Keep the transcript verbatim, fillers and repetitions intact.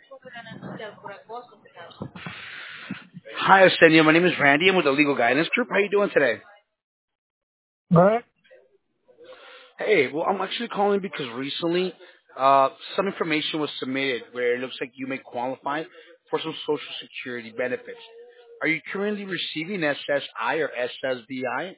Hi, Arsenio. My name is Randy. I'm with the Legal Guidance Group. How you doing today? Right? Hey, well, I'm actually calling because recently uh, some information was submitted where it looks like you may qualify for some Social Security benefits. Are you currently receiving S S I or S S D I?